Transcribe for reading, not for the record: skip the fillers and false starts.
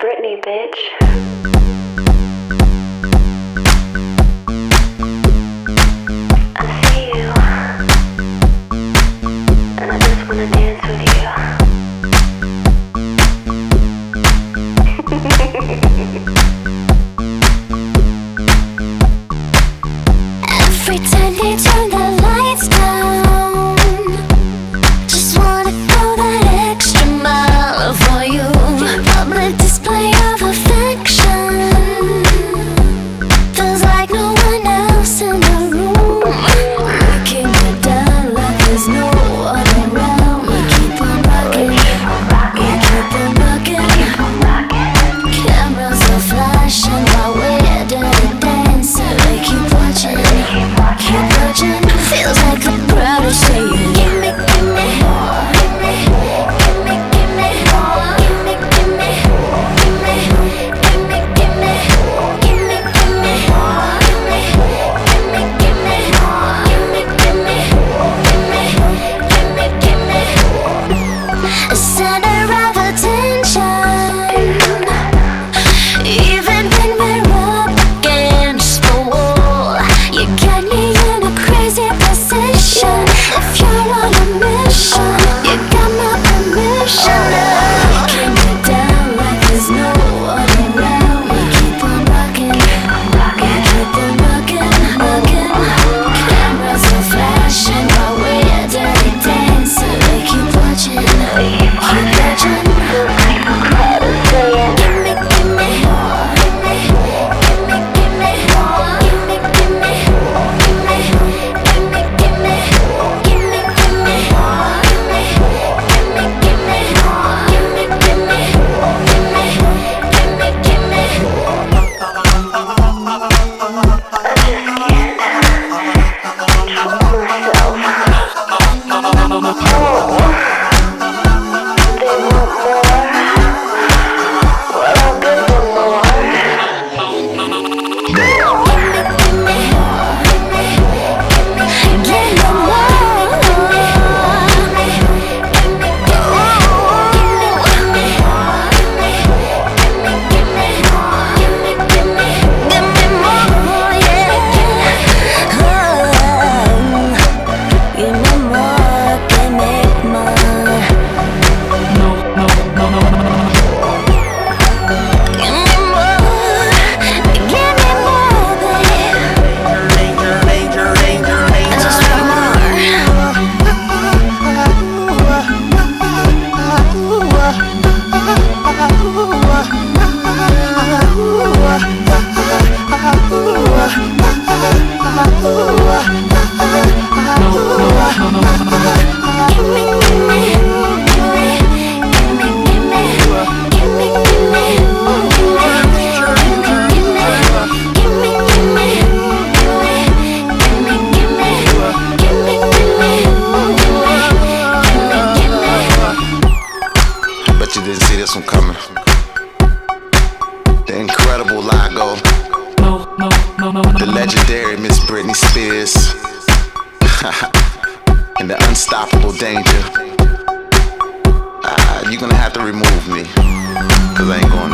Britney, bitch. I see you, and I just wanna dance with you. Every time they turn the lights down, just wanna go that extra mile for you. Public display of affection feels like no one else in the room. We keep it down like there's no one around. We keep on rocking, we keep on rocking. Cameras are flashing while we're dirty dancing. We keep watching, keep watching. Feels like the crowd is saying, give me, give me, give me, give me, give me, give me, give me, give me, give me, give me, give me, give me, give me, give me, a center of attention. Even when we're up against the wall, you got me in a crazy position. If you're on a mission, you got my permission. We can't get down like there's no one around. We keep on rocking, we keep on rocking, rocking. Cameras are flashing while we're dirty dancing. We keep watching, keep watching. Give me, give me, give me, give me, give me, give me, give me, give me, give me, give me, give me, give me, give me, Bet you didn't see this one coming. The incredible Lago, the legendary Miss Britney Spears, and the unstoppable Danger. You're gonna have to remove me, cause I ain't going